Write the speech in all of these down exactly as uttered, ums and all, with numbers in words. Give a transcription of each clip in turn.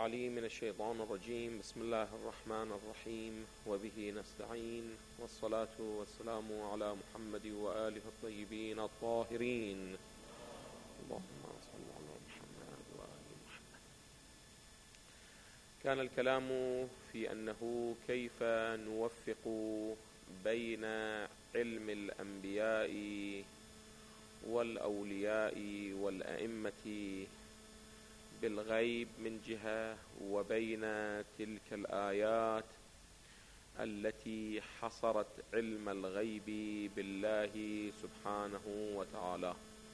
العليم من الشيطان الرجيم. بسم الله الرحمن الرحيم، وبه نستعين، والصلاة والسلام على محمد وآله الطيبين الطاهرين. اللهم صل على محمد وآل محمد. كان الكلام في أنه كيف نوفق بين علم الأنبياء والأولياء والأئمة بالغيب من جهة، وبين تلك الآيات التي حصرت علم الغيب بالله سبحانه وتعالى.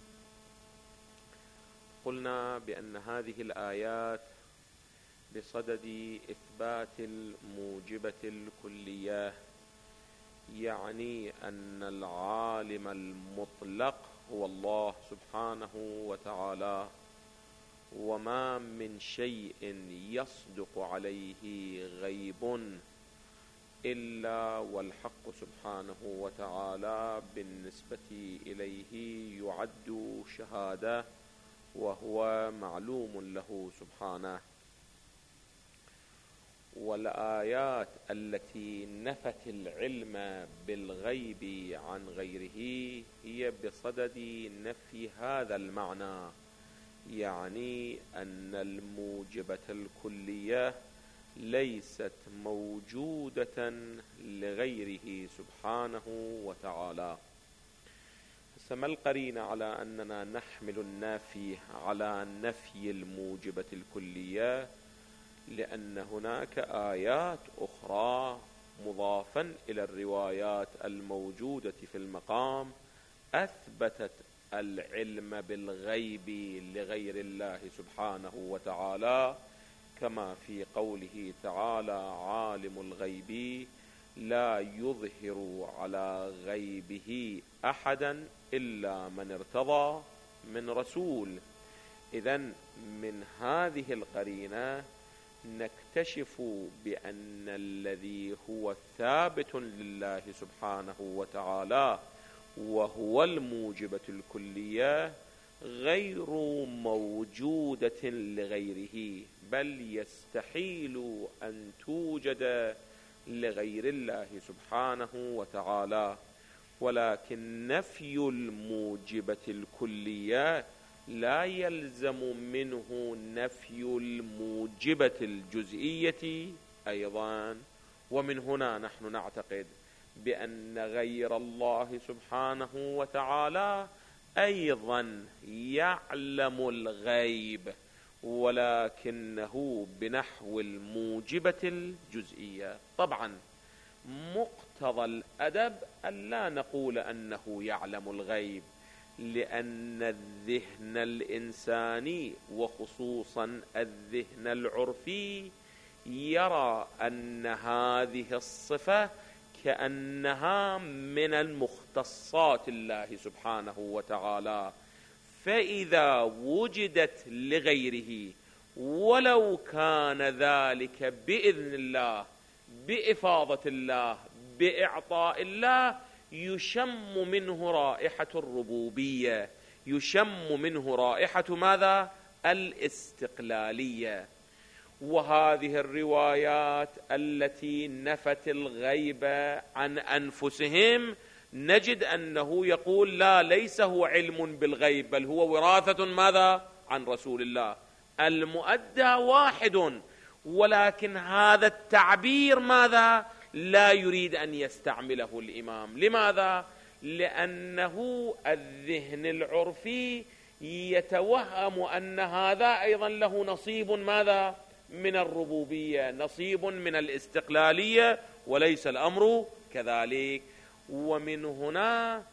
قلنا بأن هذه الآيات بصدد إثبات الموجبة الكلية، يعني أن العالم المطلق هو الله سبحانه وتعالى، وما من شيء يصدق عليه غيب إلا والحق سبحانه وتعالى بالنسبة إليه يعد شهادة، وهو معلوم له سبحانه. والآيات التي نفت العلم بالغيب عن غيره هي بصدد نفي هذا المعنى، يعني أن الموجبة الكلية ليست موجودة لغيره سبحانه وتعالى. فما القرينة على أننا نحمل النافي على نفي الموجبة الكلية؟ لأن هناك آيات أخرى مضافا إلى الروايات الموجودة في المقام أثبتت العلم بالغيب لغير الله سبحانه وتعالى، كما في قوله تعالى: عالم الغيب لا يظهر على غيبه أحدا إلا من ارتضى من رسول. إذن من هذه القرينة نكتشف بأن الذي هو ثابت لله سبحانه وتعالى وهو الموجبة الكلية غير موجودة لغيره، بل يستحيل أن توجد لغير الله سبحانه وتعالى. ولكن نفي الموجبة الكلية لا يلزم منه نفي الموجبة الجزئية أيضا. ومن هنا نحن نعتقد بأن غير الله سبحانه وتعالى أيضا يعلم الغيب، ولكنه بنحو الموجبة الجزئية. طبعا مقتضى الأدب أن لا نقول أنه يعلم الغيب، لأن الذهن الإنساني وخصوصا الذهن العرفي يرى أن هذه الصفة كأنها من المختصات الله سبحانه وتعالى، فإذا وجدت لغيره ولو كان ذلك بإذن الله، بإفاضة الله، بإعطاء الله، يشم منه رائحة الربوبية، يشم منه رائحة ماذا؟ الاستقلالية. وهذه الروايات التي نفت الغيب عن أنفسهم نجد أنه يقول لا، ليس هو علم بالغيب، بل هو وراثة ماذا؟ عن رسول الله. المؤدى واحد، ولكن هذا التعبير ماذا؟ لا يريد أن يستعمله الإمام. لماذا؟ لأنه الذهن العرفي يتوهم أن هذا أيضا له نصيب ماذا؟ من الربوبية، نصيب من الاستقلالية، وليس الأمر كذلك. ومن هنا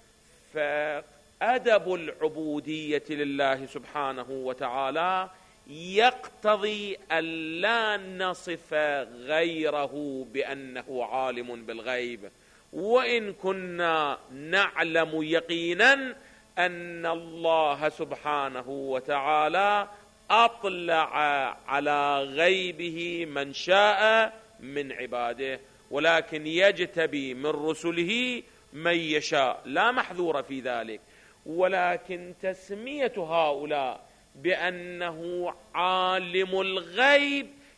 فأدب العبودية لله سبحانه وتعالى يقتضي أن لا نصف غيره بأنه عالم بالغيب، وإن كنا نعلم يقينا أن الله سبحانه وتعالى أطلع على غيبه من شاء من عباده، ولكن يجتبي من رسله من يشاء، لا محذور في ذلك. ولكن تسمية هؤلاء بأنه عالم الغيب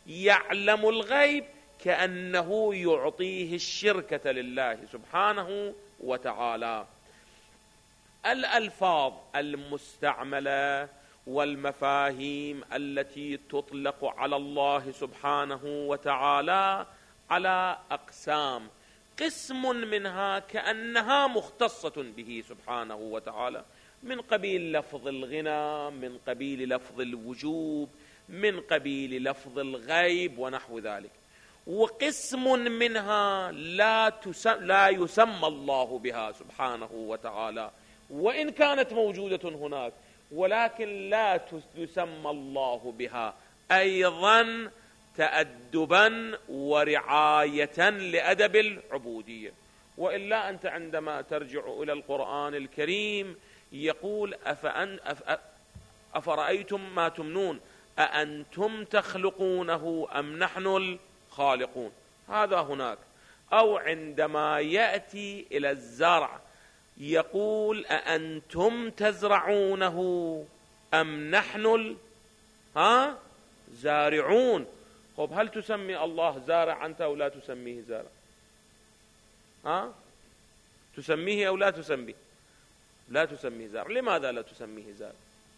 يعلم الغيب كأنه يعطيه الشركة لله سبحانه وتعالى. الألفاظ المستعملة والمفاهيم التي تطلق على الله سبحانه وتعالى على أقسام، قسم منها كأنها مختصة به سبحانه وتعالى، من قبيل لفظ الغنى، من قبيل لفظ الوجوب، من قبيل لفظ الغيب ونحو ذلك، وقسم منها لا تسمى لا يسمى الله بها سبحانه وتعالى، وإن كانت موجودة هناك ولكن لا يسمى الله بها، أيضا تأدبا ورعاية لأدب العبودية. وإلا أنت عندما ترجع إلى القرآن الكريم يقول أفأن أف أفرأيتم ما تمنون أأنتم تخلقونه أم نحن الخالقون، هذا هناك. أو عندما يأتي إلى الزرع يقول أأنتم تزرعونه أم نحن ها زارعون. طب هل تسمي الله زارع أنت أو لا تسميه زارع؟ ها تسميه أو لا تسميه؟ لا تسميه زارع. لماذا لا تسميه زارع؟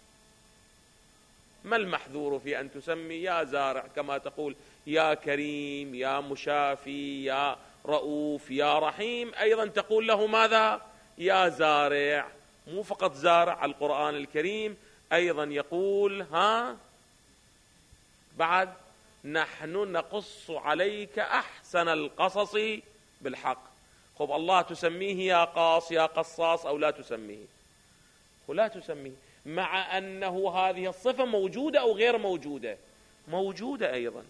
ما المحذور في أن تسمي يا زارع، كما تقول يا كريم يا مشافي يا رؤوف يا رحيم، أيضا تقول له ماذا؟ يا زارع. مو فقط زارع، القرآن الكريم أيضا يقول ها بعد نحن نقص عليك أحسن القصص بالحق. خب الله تسميه يا قاص يا قصاص أو لا تسميه؟ ولا تسميه، مع أنه هذه الصفة موجودة أو غير موجودة؟ موجودة أيضا.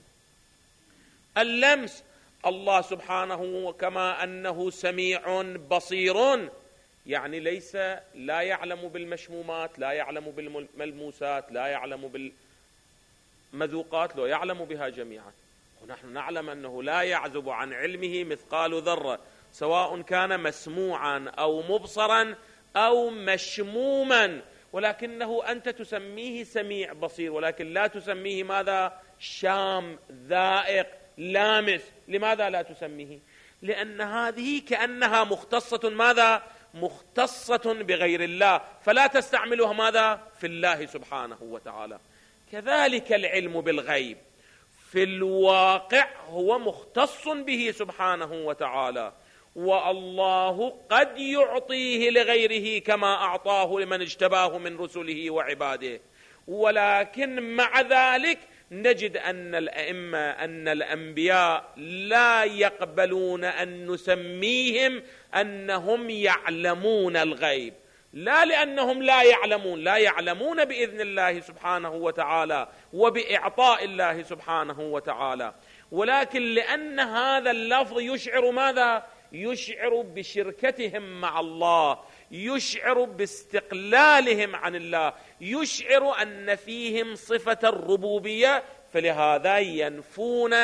اللمس، الله سبحانه كما أنه سميع بصير، يعني ليس لا يعلم بالمشمومات، لا يعلم بالملموسات، لا يعلم بالمذوقات، لا يعلم بها جميعا. ونحن نعلم أنه لا يعزب عن علمه مثقال ذرة، سواء كان مسموعا أو مبصرا أو مشموما، ولكنه أنت تسميه سميع بصير، ولكن لا تسميه ماذا؟ شام ذائق لامس. لماذا لا تسميه؟ لأن هذه كأنها مختصة ماذا؟ مختصة بغير الله، فلا تستعملها ماذا؟ في الله سبحانه وتعالى. كذلك العلم بالغيب في الواقع هو مختص به سبحانه وتعالى، والله قد يعطيه لغيره كما أعطاه لمن اجتباه من رسله وعباده. ولكن مع ذلك نجد أن الأئمة أن الأنبياء لا يقبلون أن نسميهم أنهم يعلمون الغيب، لا لأنهم لا يعلمون، لا يعلمون بإذن الله سبحانه وتعالى وبإعطاء الله سبحانه وتعالى، ولكن لأن هذا اللفظ يشعر ماذا؟ يشعر بشركتهم مع الله، يشعر باستقلالهم عن الله، يشعر أن فيهم صفة الربوبية، فلهذا ينفون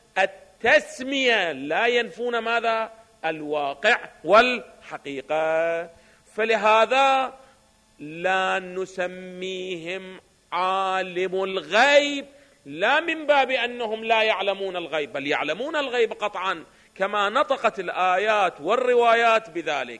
التسمية، لا ينفون ماذا؟ الواقع والحقيقة. فلهذا لا نسميهم عالم الغيب، لا من باب أنهم لا يعلمون الغيب، بل يعلمون الغيب قطعا كما نطقت الآيات والروايات بذلك،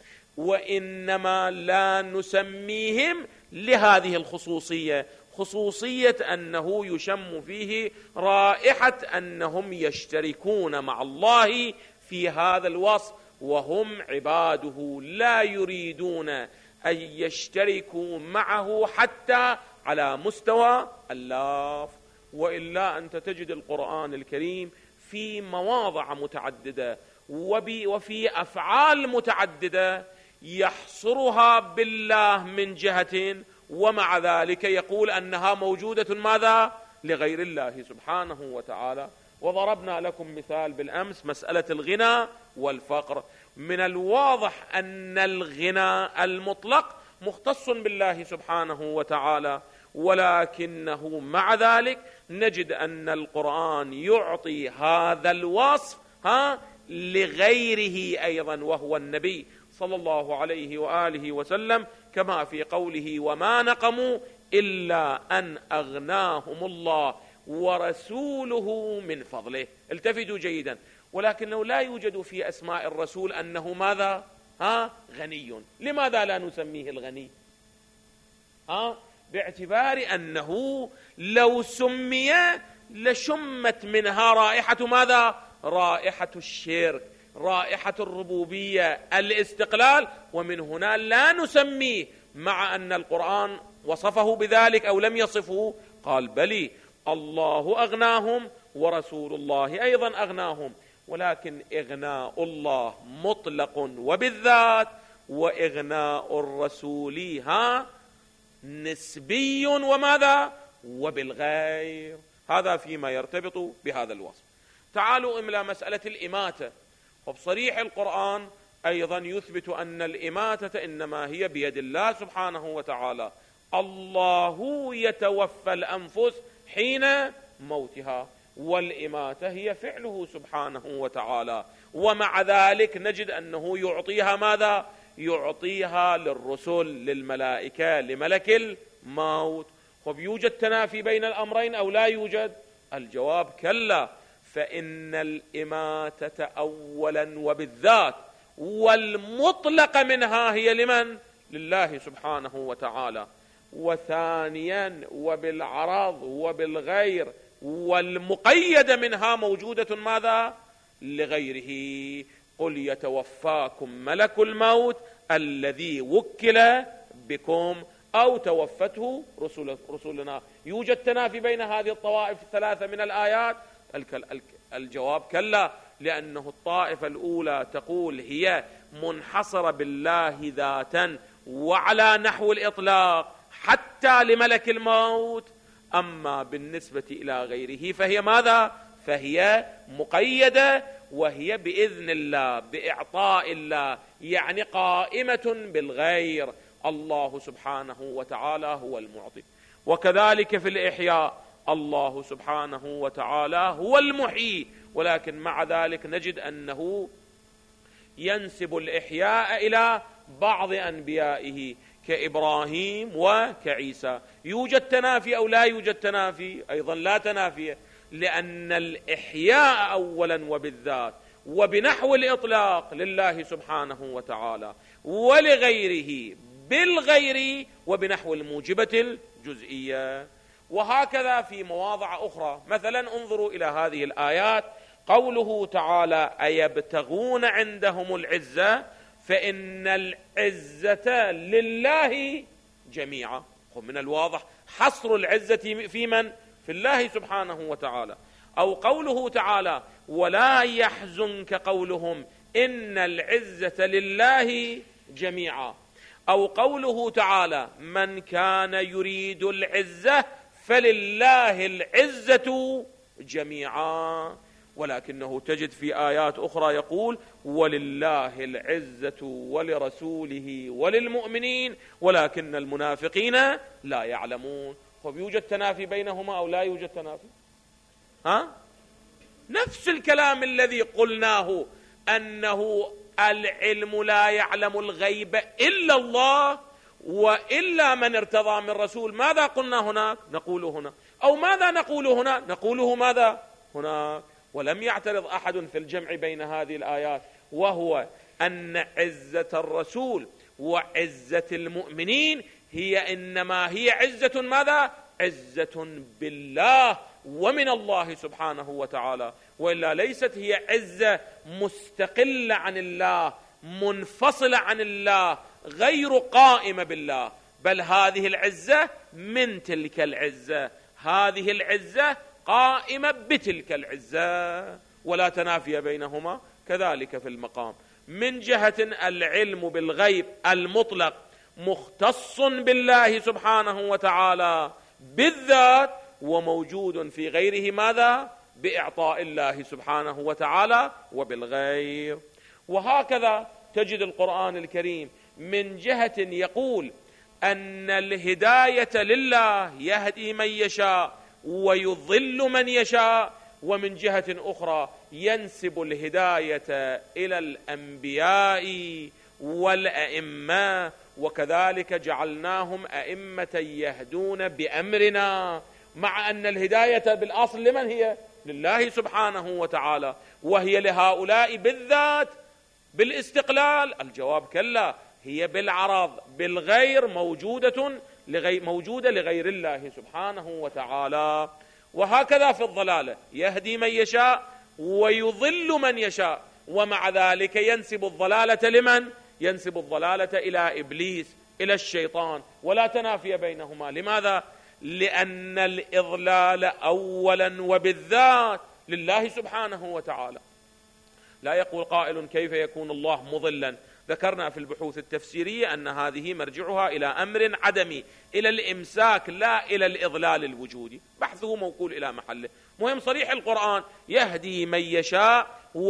وإنما لا نسميهم لهذه الخصوصية، خصوصية أنه يشم فيه رائحة أنهم يشتركون مع الله في هذا الوصف، وهم عباده لا يريدون أن يشتركوا معه حتى على مستوى اللفظ. وإلا أنت تجد القرآن الكريم في مواضع متعددة وفي أفعال متعددة يحصرها بالله من جهة، ومع ذلك يقول أنها موجودة ماذا؟ لغير الله سبحانه وتعالى. وضربنا لكم مثال بالأمس مسألة الغنى والفقر. من الواضح أن الغنى المطلق مختص بالله سبحانه وتعالى، ولكنه مع ذلك نجد أن القرآن يعطي هذا الوصف ها لغيره أيضا، وهو النبي صلى الله عليه وآله وسلم، كما في قوله وما نقموا إلا أن أغناهم الله ورسوله من فضله. التفتوا جيدا. ولكنه لا يوجد في أسماء الرسول أنه ماذا؟ ها؟ غني. لماذا لا نسميه الغني؟ ها؟ باعتبار أنه لو سمي لشمت منها رائحة ماذا؟ رائحة الشرك، رائحة الربوبية، الاستقلال، ومن هنا لا نسميه، مع أن القرآن وصفه بذلك أو لم يصفه. قال بلي الله أغناهم ورسول الله أيضا أغناهم، ولكن إغناء الله مطلق وبالذات، وإغناء الرسول ها نسبي وماذا؟ وبالغير. هذا فيما يرتبط بهذا الوصف. تعالوا إلى مسألة الإماتة. وبصريح القرآن أيضا يثبت أن الإماتة إنما هي بيد الله سبحانه وتعالى. الله يتوفى الأنفس حين موتها، والإماتة هي فعله سبحانه وتعالى. ومع ذلك نجد أنه يعطيها ماذا؟ يعطيها للرسل، للملائكة، لملك الموت. طب يوجد تنافي بين الأمرين أو لا يوجد؟ الجواب كلا، فإن الإماتة أولا وبالذات والمطلق منها هي لمن؟ لله سبحانه وتعالى. وثانيا وبالعرض وبالغير، والمقيدة منها موجودة ماذا؟ لغيره. قل يتوفاكم ملك الموت الذي وكل بكم أو توفته رسل رسلنا. يوجد تنافي بين هذه الطوائف الثلاثة من الآيات؟ الجواب كلا، لأنه الطائفة الأولى تقول هي منحصرة بالله ذاتا وعلى نحو الإطلاق حتى لملك الموت، أما بالنسبة إلى غيره فهي ماذا؟ فهي مقيدة، وهي بإذن الله، بإعطاء الله، يعني قائمة بالغير. الله سبحانه وتعالى هو المعطي. وكذلك في الإحياء الله سبحانه وتعالى هو المحيي، ولكن مع ذلك نجد أنه ينسب الإحياء إلى بعض أنبيائه كإبراهيم وكعيسى. يوجد تنافي أو لا يوجد تنافي؟ أيضا لا تنافي، لأن الإحياء أولا وبالذات وبنحو الإطلاق لله سبحانه وتعالى، ولغيره بالغير وبنحو الموجبة الجزئية. وهكذا في مواضع أخرى. مثلا انظروا إلى هذه الآيات، قوله تعالى أيبتغون عندهم العزة فإن العزة لله جميعا. من الواضح حصر العزة في من؟ في الله سبحانه وتعالى. أو قوله تعالى ولا يحزنك قولهم إن العزة لله جميعا. أو قوله تعالى من كان يريد العزة فلله العزة جميعا. ولكنه تجد في آيات أخرى يقول ولله العزة ولرسوله وللمؤمنين ولكن المنافقين لا يعلمون. فيوجد تنافي بينهما أو لا يوجد تنافي؟ ها؟ نفس الكلام الذي قلناه أنه العلم لا يعلم الغيب إلا الله وإلا من ارتضى من رسول. ماذا قلنا هناك؟ نقول هنا. أو ماذا نقول هنا؟ نقوله ماذا؟ هناك. ولم يعترض أحد في الجمع بين هذه الآيات، وهو أن عزة الرسول وعزة المؤمنين هي إنما هي عزة ماذا؟ عزة بالله ومن الله سبحانه وتعالى، وإلا ليست هي عزة مستقلة عن الله، منفصلة عن الله، غير قائمة بالله، بل هذه العزة من تلك العزة، هذه العزة قائمة بتلك العزة، ولا تنافي بينهما. كذلك في المقام من جهة العلم بالغيب المطلق مختص بالله سبحانه وتعالى بالذات، وموجود في غيره ماذا؟ بإعطاء الله سبحانه وتعالى وبالغير. وهكذا تجد القرآن الكريم من جهة يقول أن الهداية لله يهدي من يشاء ويضل من يشاء، ومن جهة أخرى ينسب الهداية إلى الأنبياء والأئمة، وكذلك جعلناهم أئمة يهدون بأمرنا مع أن الهداية بالأصل لمن هي؟ لله سبحانه وتعالى، وهي لهؤلاء بالذات بالاستقلال. الجواب كلا، هي بالعرض بالغير موجودة لغير موجودة لغير الله سبحانه وتعالى. وهكذا في الضلالة، يهدي من يشاء ويضل من يشاء، ومع ذلك ينسب الضلالة لمن؟ ينسب الضلالة إلى إبليس، إلى الشيطان، ولا تنافي بينهما. لماذا؟ لأن الإضلال أولا وبالذات لله سبحانه وتعالى. لا يقول قائل كيف يكون الله مضلا؟ ذكرنا في البحوث التفسيرية أن هذه مرجعها إلى أمر عدمي، إلى الإمساك لا إلى الإضلال الوجودي. بحثه موكول إلى محله. مهم صريح القرآن، يهدي من يشاء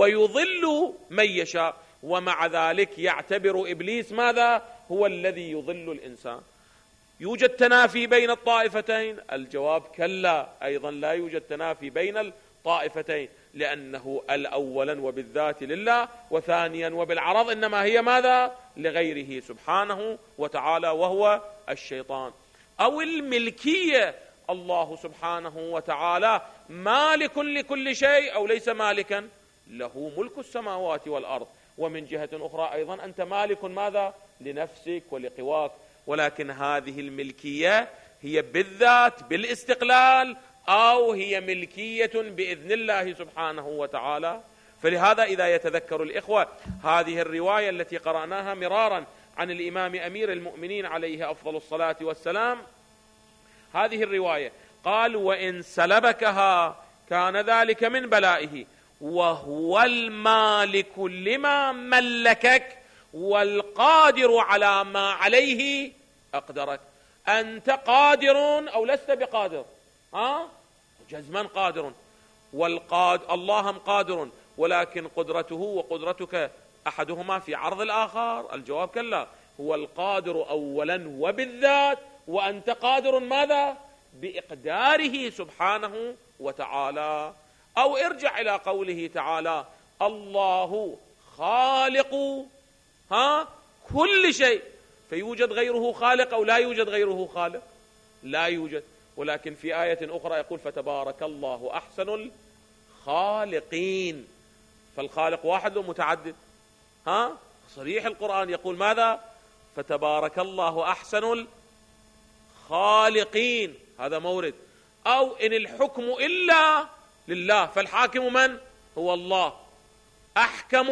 ويضل من يشاء، ومع ذلك يعتبر إبليس ماذا؟ هو الذي يضل الإنسان. يوجد تنافي بين الطائفتين؟ الجواب كلا، أيضا لا يوجد تنافي بين الطائفتين، لأنه الأولا وبالذات لله، وثانيا وبالعرض إنما هي ماذا؟ لغيره سبحانه وتعالى، وهو الشيطان. أو الملكية، الله سبحانه وتعالى مالك لكل شيء أو ليس مالكا؟ له ملك السماوات والأرض، ومن جهة أخرى أيضا أنت مالك ماذا؟ لنفسك ولقواك. ولكن هذه الملكية هي بالذات بالاستقلال، أو هي ملكية بإذن الله سبحانه وتعالى. فلهذا إذا يتذكر الإخوة هذه الرواية التي قرأناها مرارا عن الإمام أمير المؤمنين عليه أفضل الصلاة والسلام، هذه الرواية قال: وإن سلبكها كان ذلك من بلائه، وهو المالك لما ملكك والقادر على ما عليه أقدرك. أنت قادر أو لست بقادر؟ ها؟ جزما قادر، والقاد الله هم قادر، ولكن قدرته وقدرتك أحدهما في عرض الآخر. الجواب كلا، هو القادر أولا وبالذات، وأنت قادر ماذا؟ بإقداره سبحانه وتعالى. أو ارجع إلى قوله تعالى: الله خالق ها كل شيء، فيوجد غيره خالق أو لا يوجد غيره خالق؟ لا يوجد. ولكن في آية أخرى يقول: فتبارك الله أحسن الخالقين. فالخالق واحد ومتعدد؟ ها؟ صريح القرآن يقول ماذا؟ فتبارك الله أحسن الخالقين. هذا مورد. أو إن الحكم إلا لله، فالحاكم من؟ هو الله، أحكم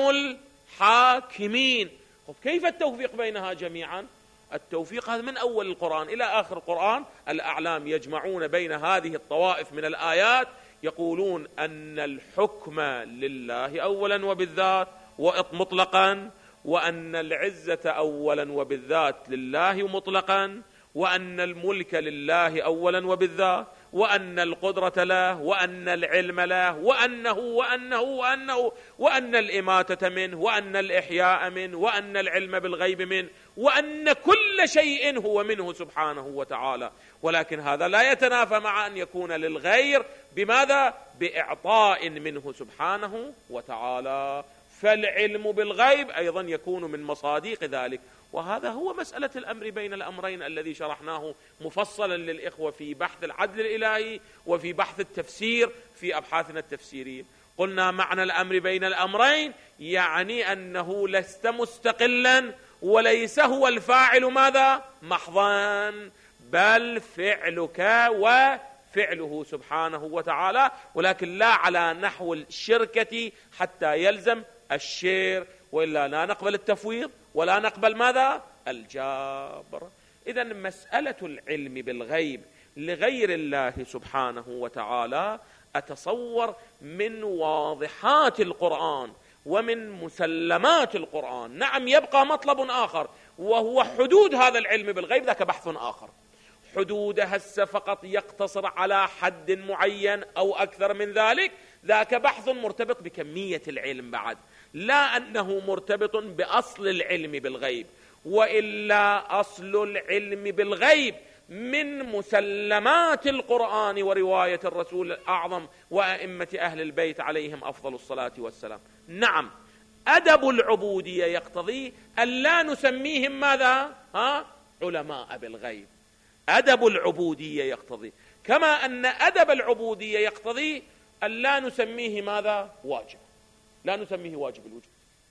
الحاكمين. كيف التوفيق بينها جميعا؟ التوفيق هذا من أول القرآن إلى آخر القرآن. الأعلام يجمعون بين هذه الطوائف من الآيات، يقولون أن الحكم لله أولا وبالذات مطلقا، وأن العزة أولا وبالذات لله مطلقا، وأن الملك لله أولا وبالذات، وأن القدرة له، وأن العلم له، وأنه وأنه وأنه وأن الإماتة منه، وأن الإحياء منه، وأن العلم بالغيب منه، وأن كل شيء هو منه سبحانه وتعالى. ولكن هذا لا يتنافى مع أن يكون للغير بماذا؟ بإعطاء منه سبحانه وتعالى. فالعلم بالغيب أيضا يكون من مصادق ذلك. وهذا هو مسألة الأمر بين الأمرين الذي شرحناه مفصلا للإخوة في بحث العدل الإلهي وفي بحث التفسير في أبحاثنا التفسيرية. قلنا معنى الأمر بين الأمرين يعني أنه لست مستقلا، وليس هو الفاعل ماذا؟ محضا، بل فعلك وفعله سبحانه وتعالى، ولكن لا على نحو الشركة حتى يلزم الشير، وإلا لا نقبل التفويض ولا نقبل ماذا؟ الجبر. إذن مسألة العلم بالغيب لغير الله سبحانه وتعالى أتصور من واضحات القرآن ومن مسلمات القرآن. نعم، يبقى مطلب آخر وهو حدود هذا العلم بالغيب، ذاك بحث آخر. حدود هسه فقط يقتصر على حد معين أو أكثر من ذلك، ذاك بحث مرتبط بكمية العلم بعد، لا أنه مرتبط بأصل العلم بالغيب. وإلا أصل العلم بالغيب من مسلمات القرآن ورواية الرسول الأعظم وأئمة أهل البيت عليهم أفضل الصلاة والسلام. نعم، أدب العبودية يقتضي أن لا نسميهم ماذا؟ ها؟ علماء بالغيب. أدب العبودية يقتضي، كما أن أدب العبودية يقتضي أن لا نسميه ماذا؟ واجب، لا نسميه واجب الوجود،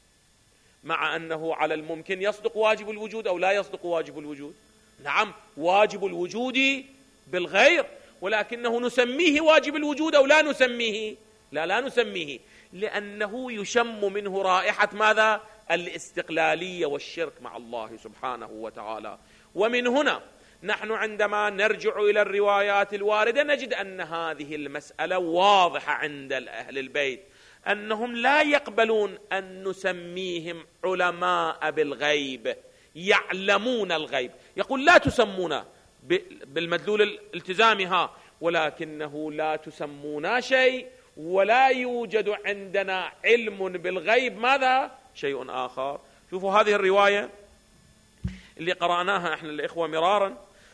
مع أنه على الممكن يصدق واجب الوجود أو لا يصدق واجب الوجود. نعم واجب الوجود بالغير، ولكنه نسميه واجب الوجود أو لا نسميه؟ لا لا نسميه، لأنه يشم منه رائحة ماذا؟ الاستقلالية والشرك مع الله سبحانه وتعالى. ومن هنا نحن عندما نرجع إلى الروايات الواردة نجد أن هذه المسألة واضحة عند أهل البيت، أنهم لا يقبلون أن نسميهم علماء بالغيب يعلمون الغيب. يقول لا تسمونا بالمدلول الالتزامي ها، ولكنه لا تسمونا شيء ولا يوجد عندنا علم بالغيب ماذا؟ شيء آخر. شوفوا هذه الرواية اللي قرأناها احنا الإخوة مرارا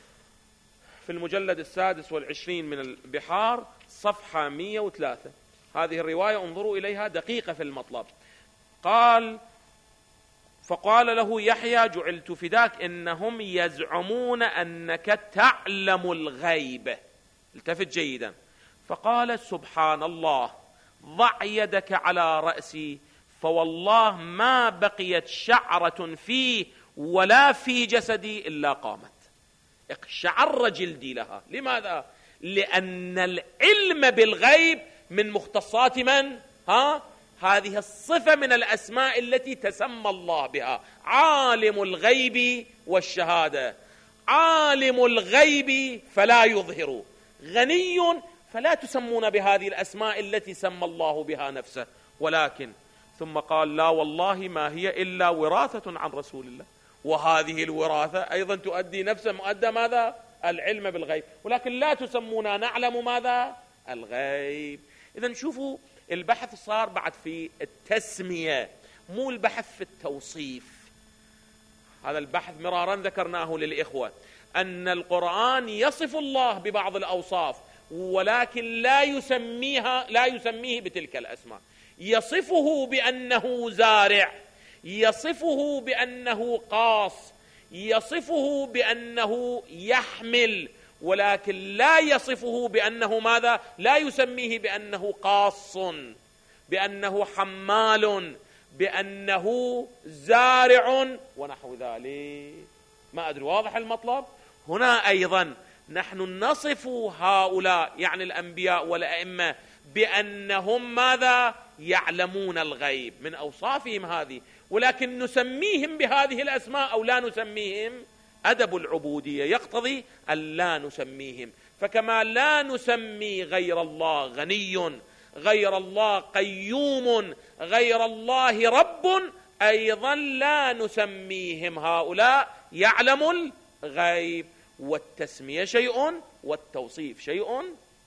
في المجلد السادس والعشرين من البحار صفحة مئة وثلاثة. هذه الرواية انظروا إليها دقيقة في المطلب. قال: فقال له يحيى: جعلت فداك إنهم يزعمون أنك تعلم الغيب. التفت جيدا. فقال: سبحان الله، ضع يدك على رأسي، فوالله ما بقيت شعرة فيه ولا في جسدي إلا قامت. اقشعر جلدي لها. لماذا؟ لأن العلم بالغيب من مختصات من؟ ها؟ هذه الصفة من الأسماء التي تسمى الله بها، عالم الغيب والشهادة. عالم الغيب فلا يظهر، غني فلا تسمون بهذه الأسماء التي سمى الله بها نفسه. ولكن ثم قال: لا والله ما هي إلا وراثة عن رسول الله، وهذه الوراثة أيضا تؤدي نفس مؤدى ماذا؟ العلم بالغيب، ولكن لا تسمونا نعلم ماذا؟ الغيب. إذن شوفوا البحث صار بعد في التسمية، مو البحث في التوصيف. هذا البحث مرارا ذكرناه للإخوة، أن القرآن يصف الله ببعض الأوصاف ولكن لا يسميها لا يسميه بتلك الأسماء. يصفه بأنه زارع، يصفه بأنه قاص، يصفه بأنه يحمل، ولكن لا يصفه بأنه ماذا؟ لا يسميه بأنه قاص، بأنه حمال، بأنه زارع ونحو ذلك. ما أدري واضح المطلب؟ هنا أيضا نحن نصف هؤلاء يعني الأنبياء والأئمة بأنهم ماذا؟ يعلمون الغيب، من أوصافهم هذه، ولكن نسميهم بهذه الأسماء أو لا نسميهم. أدب العبودية يقتضي أن لا نسميهم. فكما لا نسمي غير الله غني، غير الله قيوم، غير الله رب، أيضا لا نسميهم هؤلاء يعلم الغيب. والتسمية شيء والتوصيف شيء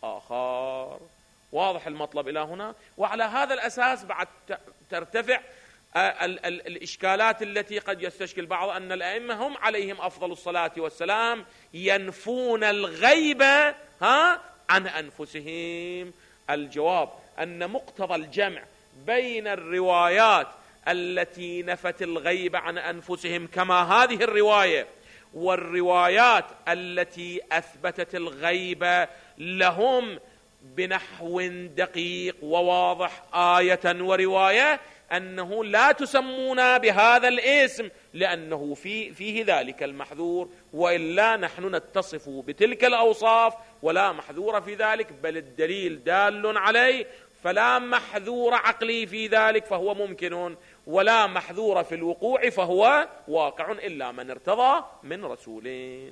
آخر. واضح المطلب إلى هنا؟ وعلى هذا الأساس بعد ترتفع ال ال الإشكالات التي قد يستشكل بعض أن الأئمة هم عليهم أفضل الصلاة والسلام ينفون الغيب ها عن أنفسهم. الجواب أن مقتضى الجمع بين الروايات التي نفت الغيب عن أنفسهم كما هذه الرواية، والروايات التي أثبتت الغيب لهم بنحو دقيق وواضح آية ورواية، أنه لا تسمونا بهذا الاسم لأنه في فيه ذلك المحذور، وإلا نحن نتصف بتلك الأوصاف ولا محذور في ذلك، بل الدليل دال عليه، فلا محذور عقلي في ذلك فهو ممكن، ولا محذور في الوقوع فهو واقع إلا من ارتضى من رسولين.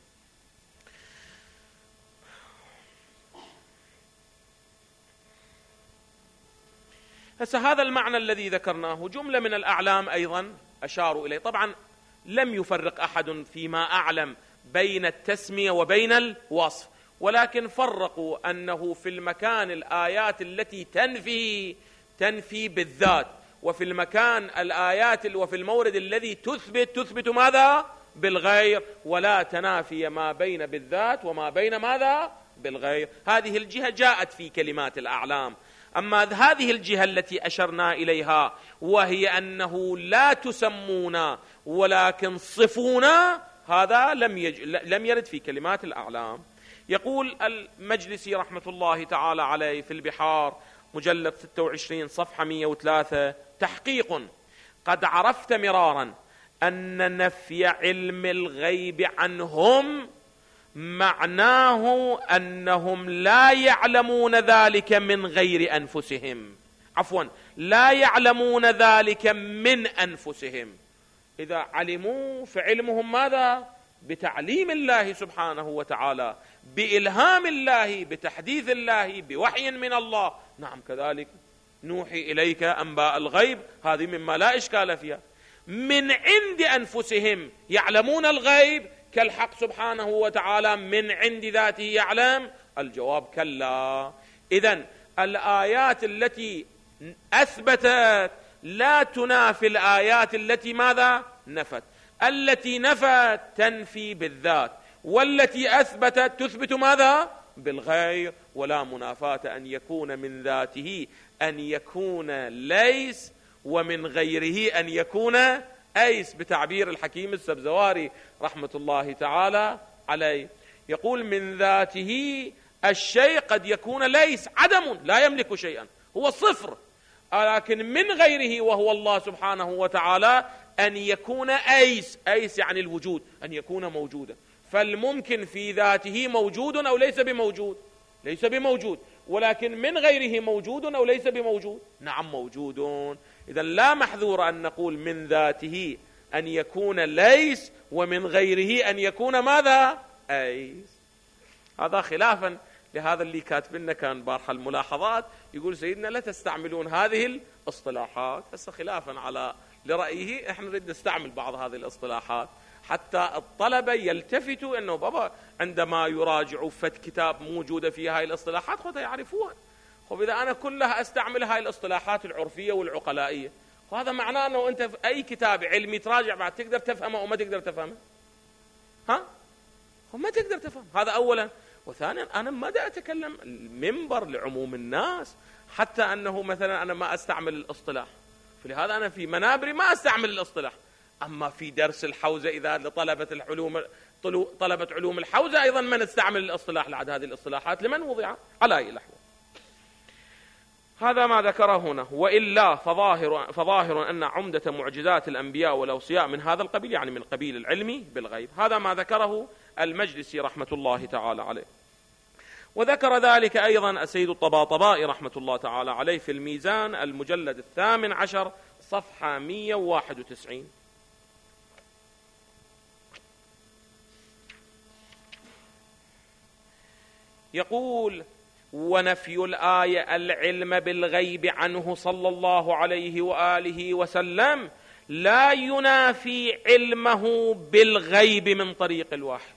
هسه هذا المعنى الذي ذكرناه جملة من الأعلام أيضا أشاروا إليه. طبعا لم يفرق أحد فيما أعلم بين التسمية وبين الوصف، ولكن فرقوا أنه في المكان الآيات التي تنفي تنفي بالذات، وفي المكان الآيات وفي المورد الذي تثبت تثبت ماذا؟ بالغير، ولا تنافي ما بين بالذات وما بين ماذا؟ بالغير. هذه الجهة جاءت في كلمات الأعلام. أما هذه الجهة التي أشرنا إليها وهي أنه لا تسمونا ولكن صفونا، هذا لم, يج... لم يرد في كلمات الأعلام. يقول المجلسي رحمة الله تعالى عليه في البحار مجلد ستة وعشرين صفحة مئة وثلاثة: تحقيق: قد عرفت مرارا أن نفي علم الغيب عنهم معناه أنهم لا يعلمون ذلك من غير أنفسهم، عفوا لا يعلمون ذلك من أنفسهم. إذا علموا فعلمهم ماذا؟ بتعليم الله سبحانه وتعالى، بإلهام الله، بتحديث الله، بوحي من الله. نعم كذلك نوحي إليك أنباء الغيب، هذه مما لا إشكال فيها. من عند أنفسهم يعلمون الغيب كالحق سبحانه وتعالى من عند ذاته يعلم؟ الجواب كلا. إذن الآيات التي أثبتت لا تنافي الآيات التي ماذا؟ نفت. التي نفت تنفي بالذات، والتي أثبتت تثبت ماذا؟ بالغير. ولا منافاة أن يكون من ذاته أن يكون ليس، ومن غيره أن يكون أيس، بتعبير الحكيم السبزواري رحمة الله تعالى عليه. يقول من ذاته الشيء قد يكون ليس، عدم، لا يملك شيئا، هو صفر. لكن من غيره وهو الله سبحانه وتعالى أن يكون أيس، أيس يعني الوجود، أن يكون موجودا. فالممكن في ذاته موجود أو ليس بموجود؟ ليس بموجود. ولكن من غيره موجود أو ليس بموجود؟ نعم موجود. إذا لا محذور أن نقول من ذاته أن يكون ليس، ومن غيره أن يكون ماذا؟ أيس. هذا خلافا لهذا اللي كاتب لنا كان بارحة الملاحظات، يقول سيدنا لا تستعملون هذه الاصطلاحات. هسه خلافا على لرأيه احنا نريد نستعمل بعض هذه الاصطلاحات حتى الطلبة يلتفتوا انه بابا عندما يراجعوا فت كتاب موجودة فيها هاي الاصطلاحات خذها يعرفوها. خب إذا أنا كلها أستعمل هاي الاصطلاحات العرفية والعقلائية، وهذا معناه أنه أنت في أي كتاب علمي تراجع بعد تقدر تفهمه أو ما تقدر تفهمه؟ ها؟ خب ما تقدر تفهم. هذا أولا. وثانيا أنا ما دا أتكلم المنبر لعموم الناس، حتى أنه مثلا أنا ما أستعمل الاصطلاح، فلهذا أنا في منابري ما أستعمل الاصطلاح. أما في درس الحوزة إذا لطلبة العلوم طلبة علوم الحوزة أيضا ما نستعمل الاصطلاح لعد هذه الاصطلاحات لمن وضع على أي الأحوال. هذا ما ذكره هنا. وإلا فظاهر, فظاهر أن عمدة معجزات الأنبياء والأوصياء من هذا القبيل، يعني من القبيل العلمي بالغيب. هذا ما ذكره المجلسي رحمة الله تعالى عليه. وذكر ذلك أيضا السيد الطباطبائي رحمة الله تعالى عليه في الميزان المجلد الثامن عشر صفحة مئة وواحد وتسعين. يقول: ونفي الآية العلم بالغيب عنه صلى الله عليه وآله وسلم لا ينافي علمه بالغيب من طريق الوحي.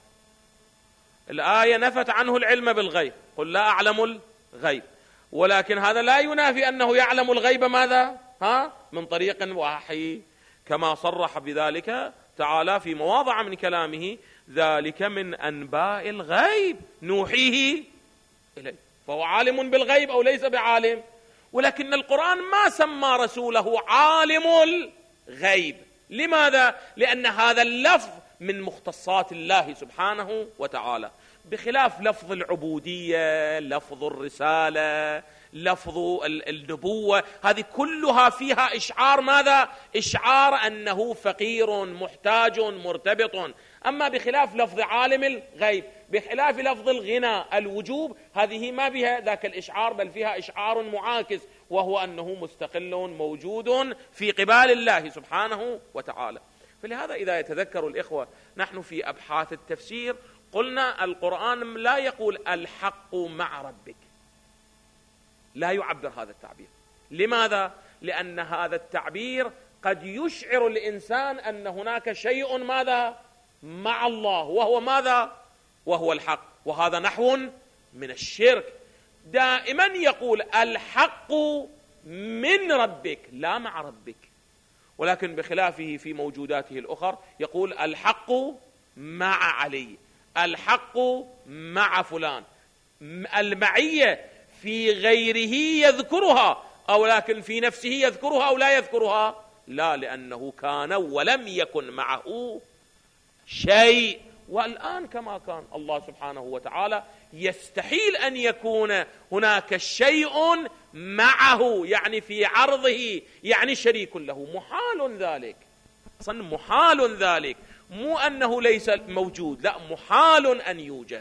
الآية نفت عنه العلم بالغيب، قل لا أعلم الغيب، ولكن هذا لا ينافي أنه يعلم الغيب ماذا؟ ها؟ من طريق وحي، كما صرح بذلك تعالى في مواضع من كلامه: ذلك من أنباء الغيب نوحيه إليه. فهو عالم بالغيب أو ليس بعالم؟ ولكن القرآن ما سمى رسوله عالم الغيب. لماذا؟ لأن هذا اللفظ من مختصات الله سبحانه وتعالى، بخلاف لفظ العبودية، لفظ الرسالة، لفظ النبوة، هذه كلها فيها إشعار ماذا؟ إشعار أنه فقير محتاج مرتبط. أما بخلاف لفظ عالم الغيب، بخلاف لفظ الغنى الوجوب، هذه ما بها ذاك الإشعار، بل فيها إشعار معاكس، وهو أنه مستقل موجود في قبال الله سبحانه وتعالى. فلهذا إذا يتذكر الإخوة نحن في أبحاث التفسير قلنا القرآن لا يقول الحق مع ربك، لا يعبر هذا التعبير. لماذا؟ لأن هذا التعبير قد يشعر الإنسان أن هناك شيء ماذا؟ مع الله، وهو ماذا؟ وهو الحق، وهذا نحو من الشرك. دائما يقول الحق من ربك لا مع ربك، ولكن بخلافه في موجوداته الأخرى يقول الحق مع علي، الحق مع فلان. المعية في غيره يذكرها، أو لكن في نفسه يذكرها أو لا يذكرها؟ لا، لأنه كان ولم يكن معه شيء. والآن كما كان الله سبحانه وتعالى يستحيل أن يكون هناك شيء معه، يعني في عرضه، يعني شريك له، محال ذلك، أصلا محال ذلك، مو أنه ليس موجود، لا، محال أن يوجد.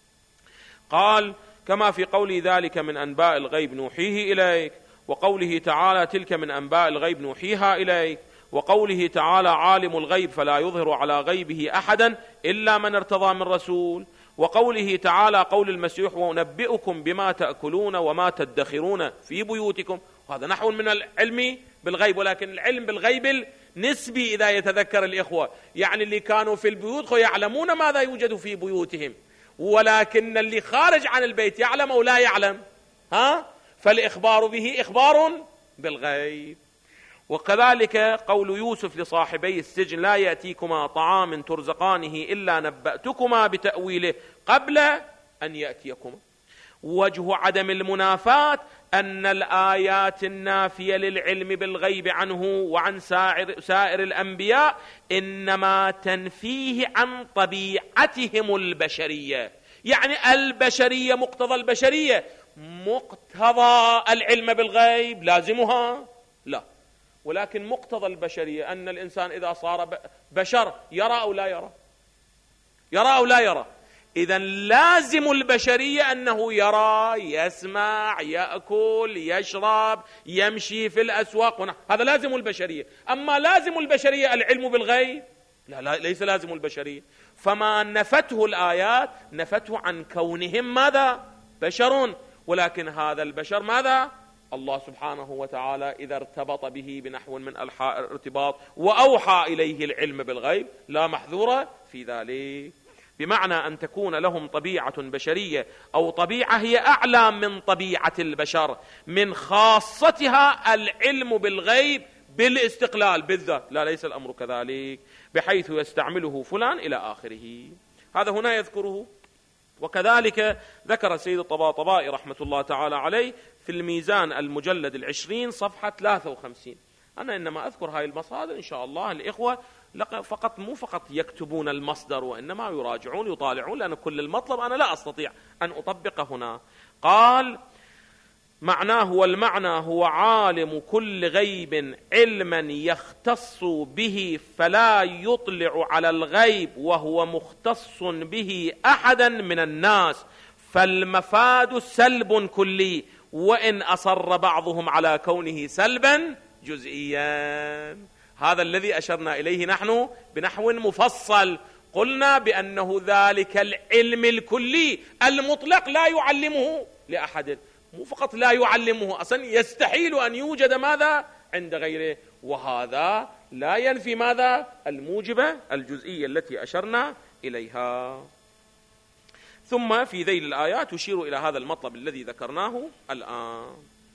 قال كما في قول ذلك من أنباء الغيب نوحيه إليك، وقوله تعالى تلك من أنباء الغيب نوحيها إليك، وقوله تعالى عالم الغيب فلا يظهر على غيبه أحدا إلا من ارتضى من رسول، وقوله تعالى قول المسيح ونبئكم بما تأكلون وما تدخرون في بيوتكم. وهذا نحو من العلم بالغيب، ولكن العلم بالغيب النسبي إذا يتذكر الإخوة، يعني اللي كانوا في البيوت يعلمون ماذا يوجد في بيوتهم، ولكن اللي خارج عن البيت يعلم أو لا يعلم، ها؟ فالإخبار به إخبار بالغيب. وكذلك قول يوسف لصاحبي السجن لا يأتيكما طعام ترزقانه إلا نبأتكما بتأويله قبل أن يأتيكما. وجه عدم المنافاة أن الآيات النافية للعلم بالغيب عنه وعن سائر, سائر الأنبياء إنما تنفيه عن طبيعتهم البشرية، يعني البشرية مقتضى البشرية مقتضى العلم بالغيب لازمها؟ لا، ولكن مقتضى البشرية أن الإنسان إذا صار بشر يرى أو لا يرى، يرى أو لا يرى. إذن لازم البشرية أنه يرى، يسمع، يأكل، يشرب، يمشي في الأسواق، هذا لازم البشرية. أما لازم البشرية العلم بالغيب؟ لا, لا ليس لازم البشرية. فما نفته الآيات نفته عن كونهم ماذا؟ بشر، ولكن هذا البشر ماذا؟ الله سبحانه وتعالى إذا ارتبط به بنحو من ألحاء الارتباط وأوحى إليه العلم بالغيب لا محذور في ذلك، بمعنى أن تكون لهم طبيعة بشرية أو طبيعة هي أعلى من طبيعة البشر، من خاصتها العلم بالغيب بالاستقلال بالذات. لا، ليس الأمر كذلك، بحيث يستعمله فلان إلى آخره. هذا هنا يذكره. وكذلك ذكر السيد الطباطبائي رحمة الله تعالى عليه في الميزان المجلد العشرين صفحة ثلاثة وخمسين. أنا إنما أذكر هاي المصادر إن شاء الله الإخوة فقط، مو فقط يكتبون المصدر، وإنما يراجعون يطالعون، لأن كل المطلب أنا لا أستطيع أن أطبقه هنا. قال معناه والمعنى هو عالم كل غيب علما يختص به فلا يطلع على الغيب وهو مختص به أحدا من الناس، فالمفاد سلب كلي وإن أصر بعضهم على كونه سلبا جزئيا. هذا الذي أشرنا إليه نحن بنحو مفصل، قلنا بأنه ذلك العلم الكلي المطلق لا يعلمه لأحد، مو فقط لا يعلمه، أصلا يستحيل أن يوجد ماذا عند غيره، وهذا لا ينفي ماذا الموجبة الجزئية التي أشرنا إليها. ثم في ذيل الآيات تشير إلى هذا المطلب الذي ذكرناه الآن.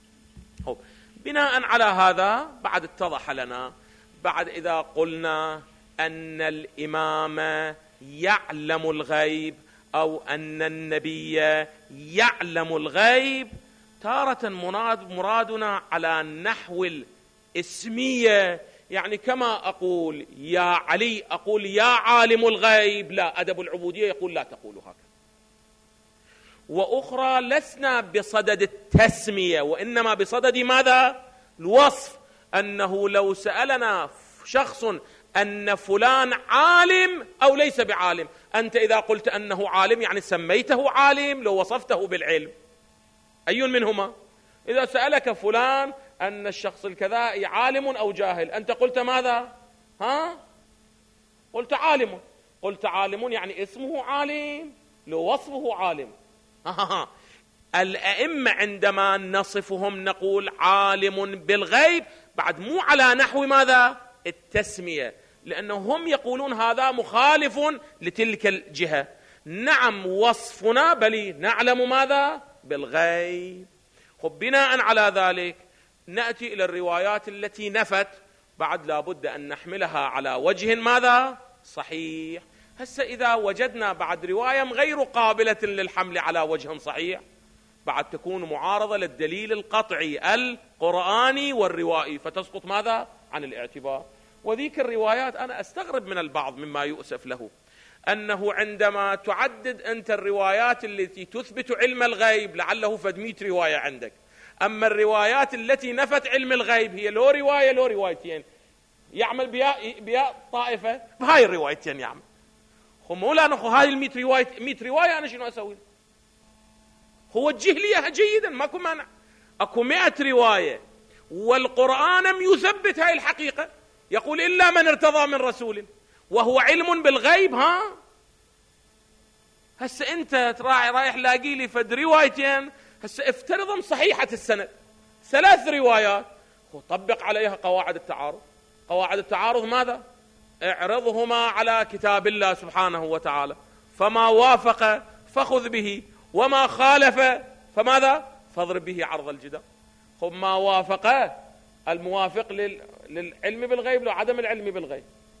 بناء على هذا بعد اتضح لنا، بعد إذا قلنا أن الإمام يعلم الغيب أو أن النبي يعلم الغيب، تارة مراد مرادنا على نحو الاسمية، يعني كما أقول يا علي أقول يا عالم الغيب، لا، أدب العبودية يقول لا تقول هكذا. وأخرى لسنا بصدد التسمية، وإنما بصدد ماذا؟ الوصف، أنه لو سألنا شخص أن فلان عالم أو ليس بعالم، أنت إذا قلت أنه عالم يعني سميته عالم لو وصفته بالعلم، أي منهما؟ إذا سألك فلان أن الشخص الكذا عالم أو جاهل، أنت قلت ماذا؟ ها؟ قلت عالم، قلت عالم يعني اسمه عالم لو وصفه عالم. ها الأئمة عندما نصفهم نقول عالم بالغيب، بعد مو على نحو ماذا؟ التسمية، لأنهم يقولون هذا مخالف لتلك الجهة. نعم وصفنا بل نعلم ماذا؟ بالغيب. خب بناء على ذلك نأتي إلى الروايات التي نفت، بعد لابد أن نحملها على وجه ماذا؟ صحيح. هسه إذا وجدنا بعد رواية غير قابلة للحمل على وجه صحيح، بعد تكون معارضة للدليل القطعي القرآني والروائي، فتسقط ماذا؟ عن الاعتبار. وذيك الروايات أنا أستغرب من البعض مما يؤسف له، أنه عندما تعدد أنت الروايات التي تثبت علم الغيب لعله فد مئة رواية عندك، أما الروايات التي نفت علم الغيب هي لو رواية لو روايتين، يعمل بها بها طائفة بهاي الروايتين يعمل. خو مولانا خو هاي المئة رواية مئة رواية أنا شنو أسوي؟ هو وجه لي إياها جيدا ماكو مانع. أكو مئة رواية والقرآن يثبت هاي الحقيقة، يقول إلا من ارتضى من رسول، وهو علم بالغيب. ها هسه أنت تراعي رايح لاقي لي فد روايتين، هسه افترضهم صحيحة السند، ثلاث روايات، وطبق عليها قواعد التعارض. قواعد التعارض ماذا؟ اعرضهما على كتاب الله سبحانه وتعالى، فما وافق فخذ به، وما خالف فماذا؟ فاضرب به عرض الجدار. خب ما وافق الموافق للعلم بالغيب لو عدم العلم بالغيب،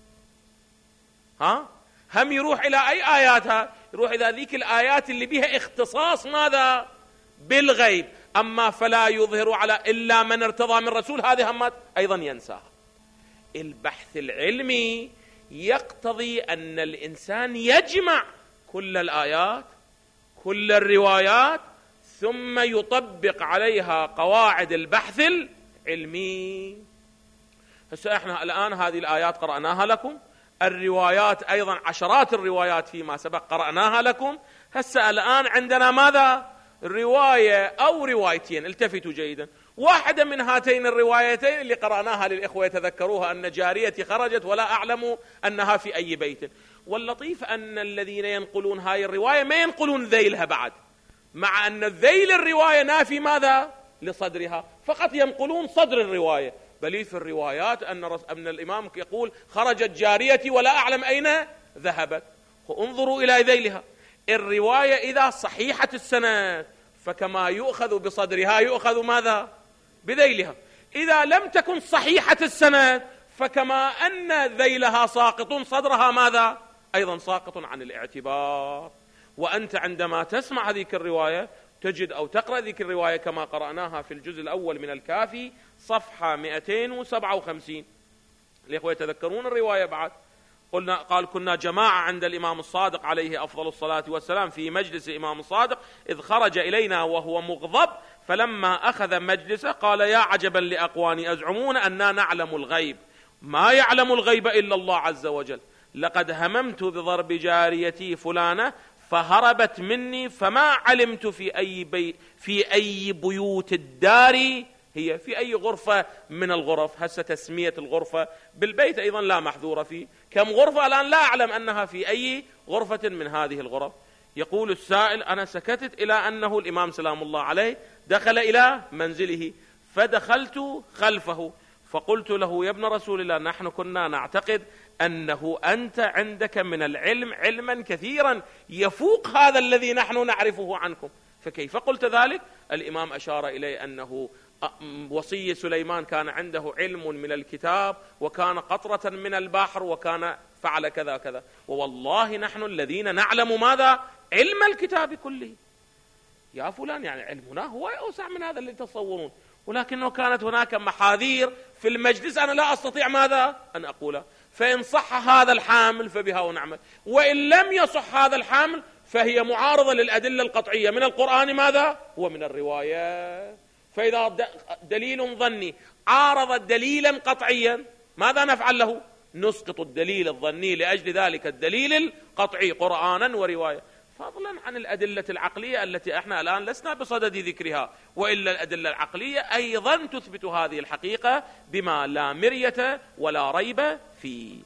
ها هم يروح إلى أي آياتها؟ يروح إلى ذيك الآيات اللي بها اختصاص ماذا؟ بالغيب. أما فلا يظهر على إلا من ارتضى من رسول، هذه همات أيضا ينساها. البحث العلمي يقتضي أن الإنسان يجمع كل الآيات كل الروايات ثم يطبق عليها قواعد البحث العلمي. هسه احنا الآن هذه الآيات قرأناها لكم، الروايات أيضا عشرات الروايات فيما سبق قرأناها لكم. هسه الآن عندنا ماذا؟ رواية أو روايتين، التفتوا جيدا. واحدة من هاتين الروايتين اللي قرأناها للإخوة يتذكروها، أن جاريتي خرجت ولا أعلم أنها في أي بيت. واللطيف أن الذين ينقلون هاي الرواية ما ينقلون ذيلها بعد، مع أن ذيل الرواية نافي ماذا؟ لصدرها، فقط ينقلون صدر الرواية. بل في الروايات أن, أن الإمام يقول خرجت جاريتي ولا أعلم أين ذهبت. انظروا إلى ذيلها. الرواية إذا صحيحة السند فكما يؤخذ بصدرها يؤخذ ماذا؟ بذيلها. إذا لم تكن صحيحة السند فكما أن ذيلها ساقط صدرها ماذا؟ أيضا ساقط عن الاعتبار. وأنت عندما تسمع هذه الرواية تجد أو تقرأ ذيك الرواية كما قرأناها في الجزء الأول من الكافي صفحة مئتين وسبعة وخمسين. الإخوة يتذكرون الرواية بعد؟ قلنا قال كنا جماعة عند الإمام الصادق عليه أفضل الصلاة والسلام في مجلس الإمام الصادق إذ خرج إلينا وهو مغضب، فلما أخذ مجلسه قال يا عجبا لأقواني أزعمون أننا نعلم الغيب، ما يعلم الغيب إلا الله عز وجل، لقد هممت بضرب جاريتي فلانة فهربت مني فما علمت في أي بي في أي بيوت الدار هي، في أي غرفة من الغرف. هسه تسمية الغرفة بالبيت أيضا لا محذور فيه، كم غرفة الآن لا أعلم أنها في أي غرفة من هذه الغرف. يقول السائل أنا سكتت إلى أنه الإمام سلام الله عليه دخل إلى منزله، فدخلت خلفه فقلت له يا ابن رسول الله نحن كنا نعتقد أنه أنت عندك من العلم علما كثيرا يفوق هذا الذي نحن نعرفه عنكم، فكيف قلت ذلك؟ الإمام أشار إليه أنه وصي سليمان كان عنده علم من الكتاب وكان قطرة من البحر وكان فعل كذا كذا، ووالله نحن الذين نعلم ماذا؟ علم الكتاب كله. يا فلان يعني علمنا هو أوسع من هذا اللي تصورون، ولكنه كانت هناك محاذير في المجلس أنا لا أستطيع ماذا؟ أن أقولها، فإن صح هذا الحامل فبها ونعمت، وإن لم يصح هذا الحامل فهي معارضة للأدلة القطعية من القرآن ماذا؟ ومن الرواية. فإذا دليل ظني عارض دليلا قطعيا ماذا نفعل له؟ نسقط الدليل الظني لأجل ذلك الدليل القطعي قرآنا ورواية، فضلا عن الأدلة العقلية التي احنا الآن لسنا بصدد ذكرها، وإلا الأدلة العقلية أيضا تثبت هذه الحقيقة بما لا مرية ولا ريب فيه.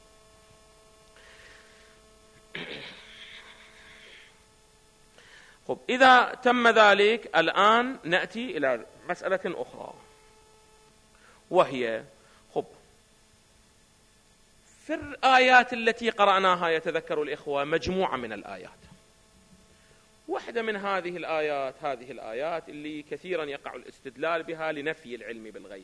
خب إذا تم ذلك الآن نأتي إلى مسألة أخرى، وهي خب في الآيات التي قرأناها يتذكر الإخوة مجموعة من الآيات. واحدة من هذه الآيات هذه الآيات اللي كثيرا يقع الاستدلال بها لنفي العلم بالغيب.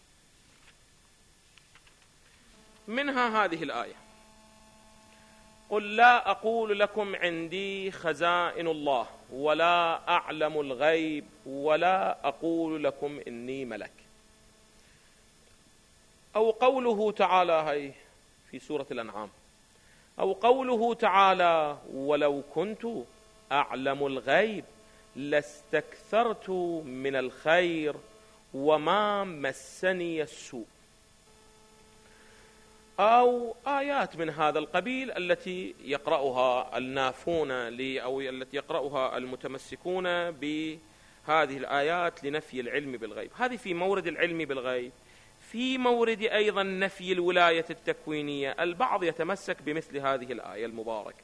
منها هذه الآية قل لا أقول لكم عندي خزائن الله ولا أعلم الغيب ولا أقول لكم إني ملك. أو قوله تعالى هي في سورة الأنعام، أو قوله تعالى ولو كنت أعلم الغيب لاستكثرت من الخير وما مسني السوء. أو آيات من هذا القبيل التي يقرأها النافون أو التي يقرأها المتمسكون بهذه الآيات لنفي العلم بالغيب. هذه في مورد العلم بالغيب. في مورد أيضا نفي الولاية التكوينية البعض يتمسك بمثل هذه الآية المباركة،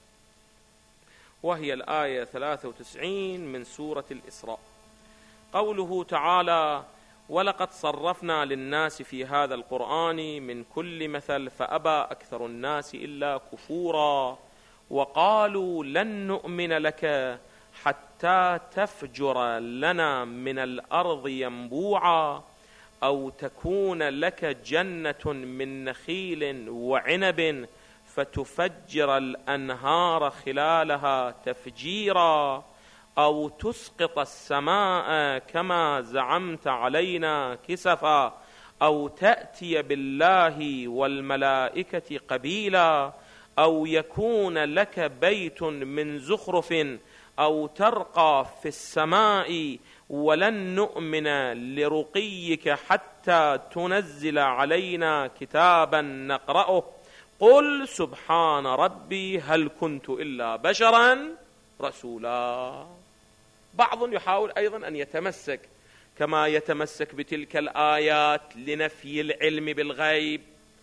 وهي الآية ثلاثة وتسعين من سورة الإسراء، قوله تعالى ولقد صرفنا للناس في هذا القرآن من كل مثل فأبى أكثر الناس إلا كفورا وقالوا لن نؤمن لك حتى تفجر لنا من الأرض ينبوعا أو تكون لك جنة من نخيل وعنب فتفجر الأنهار خلالها تفجيرا أو تسقط السماء كما زعمت علينا كسفا أو تأتي بالله والملائكة قبيلا أو يكون لك بيت من زخرف أو ترقى في السماء ولن نؤمن لرقيك حتى تنزل علينا كتابا نقرأه قل سبحان ربي هل كنت إلا بشرا رسولا. بعض يحاول أيضا أن يتمسك كما يتمسك بتلك الآيات لنفي العلم بالغيب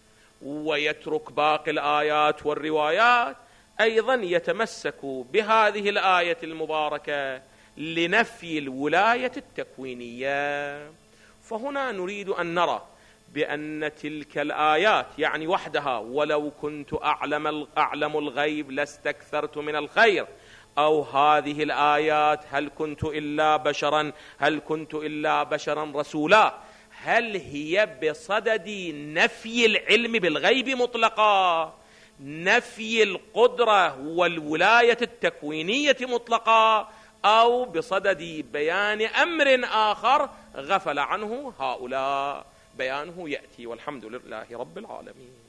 ويترك باقي الآيات والروايات، أيضا يتمسك بهذه الآية المباركة لنفي الولاية التكوينية. فهنا نريد أن نرى بأن تلك الآيات يعني وحدها ولو كنت أعلم, أعلم الغيب لاستكثرت من الخير، أو هذه الآيات هل كنت إلا بشرا هل كنت إلا بشرا رسولا، هل هي بصدد نفي العلم بالغيب مطلقا، نفي القدرة والولاية التكوينية مطلقا، أو بصدد بيان أمر آخر غفل عنه هؤلاء؟ بيانه يأتي، والحمد لله رب العالمين.